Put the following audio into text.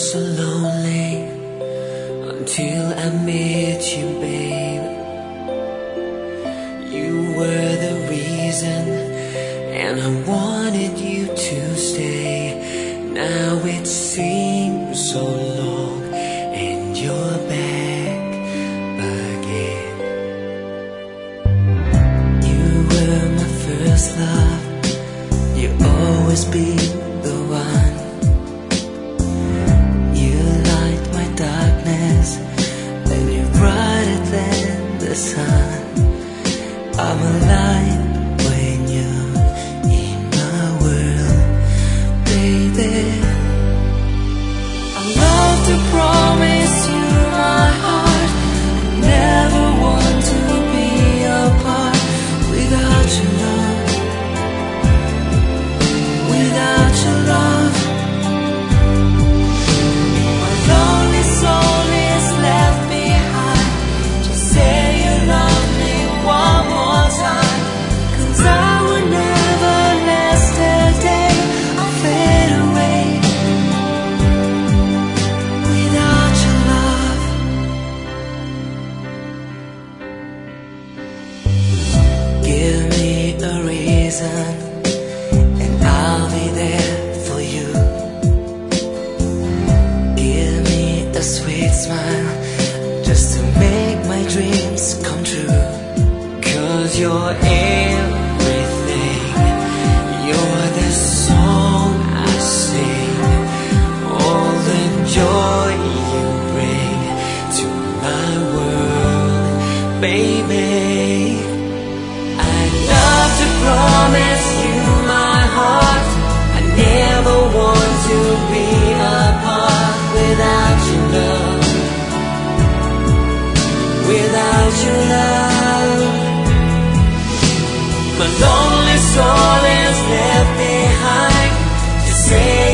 so lonely until I met you, babe. You were the reason, and I wanted you to stay. Now it seems so long, and you're back again. You were my first love, you'll always be the one. You light my darkness, and you're brighter than the sun. I'm alive when you're in my world, baby. I love to promise you my heart. I never want to be apart without your love, without your love. My lonely soul is left behind. Just say you love me one more time, 'cause I will never last a day. I'll fade away without your love. Give me a reason, and I'll be there for you. Give me a sweet smile, just to make my dreams come true. 'Cause you're everything, you're the song I sing, all the joy you bring to my world, baby. I'd love to promise you my heart. I never want to be apart without your love, without your love. My lonely soul is left behind. Just say